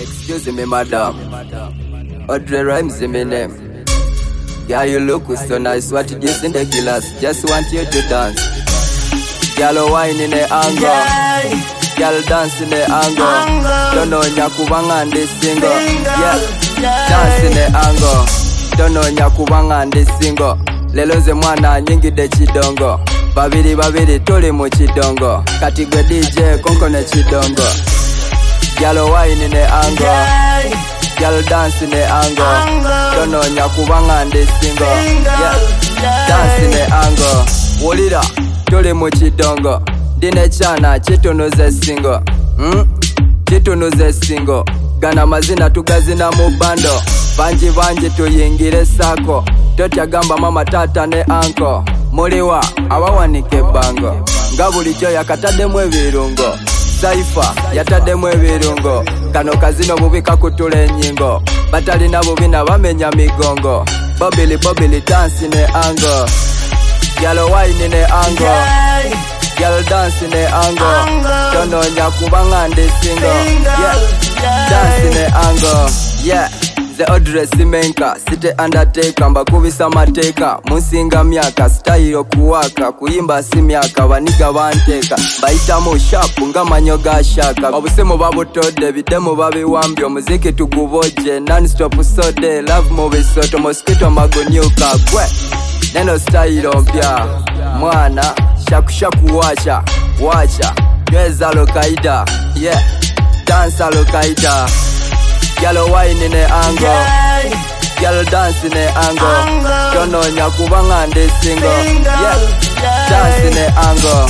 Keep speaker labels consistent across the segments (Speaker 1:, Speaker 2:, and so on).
Speaker 1: Excuse me, madam. Audrey Rhymes in my name. Girl, you look so nice. What you in the glass? Just want you to dance. Girl, wine in the angle. Girl, dance in the angle. Don't know nyakubanga and this single. Yeah, dance in the angle. Don't know nyakubanga and this single. Lelo ze mwana nyingi de chidongo. Babiri tuli mu chidongo. Katigwe DJ konko ne chidongo. Girl, wine in the angle. Girl, dance in the angle. Don't know nyakubanga and this single. Yeah, dance in the angle. Wolira, tuli mu chidongo. Dine chana chitunuze single. Chitunuze single. Gana mazina tugazina mubando. Banji tuyingire sako. Totya gamba mama tata ne anko. Muliwa abawanike bango. Ngabulijo yakatademu ebirungo. Saifa yatademu ebirungo. Kano kazino bubika kutula enyingo. Batalina bubina bamenya migongo. Bobili dance in the angle. Girl, wine in the angle. Girl, dance in the angle. Don't know nyakubanga and this single. Yeah, dance in the angle. Yeah, the address imenka. Site undertaker, mbakubisa mateka. Musinga miaka, style kuwaka. Kuimba si miaka, waniga wanteka. Baita mo sharp, nga manyoga shaka. Obusemo babutode, bidemo babi wambio. Muziki tuguvoje, non-stop sode. Love movie soto, mosquito magonyuka. Kwe, neno style mpya. Mwana shaku wacha Geza lokaida. Yeah, dance lokaida. Girl, wine in the angle. Girl, dance in the angle. Don't know nyakubanga and this single. Yeah, dance in the angle.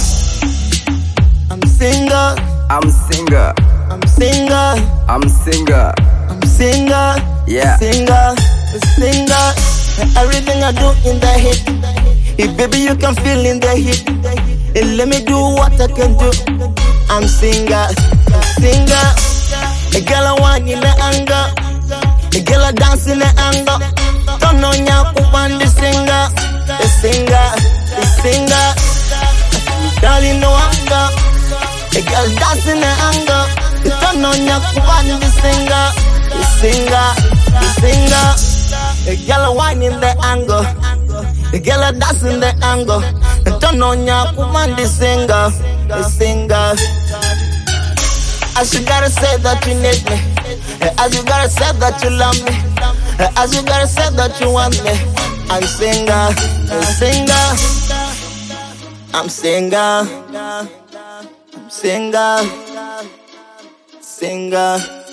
Speaker 2: I'm singer.
Speaker 1: I'm singer.
Speaker 2: I'm singer.
Speaker 1: I'm singer.
Speaker 2: I'm singer.
Speaker 1: Yeah,
Speaker 2: Singer. Everything I do in the hit. Hey, baby, you can feel in the heat. Hey, let me do what I can do. I'm singer. A girl I want in the anger. A girl I dance in the anger. Don't know nyakuban the singer. The singer. Girl in no anger. A girl dance in the anger. Don't know nyakuban the singer. The singer. A girl wine in the angle. A girl dance in the angle. Don't know nyakuban the singer. As you gotta say that you need me. As you gotta say that you love me. As you gotta say that you want me. I'm singer.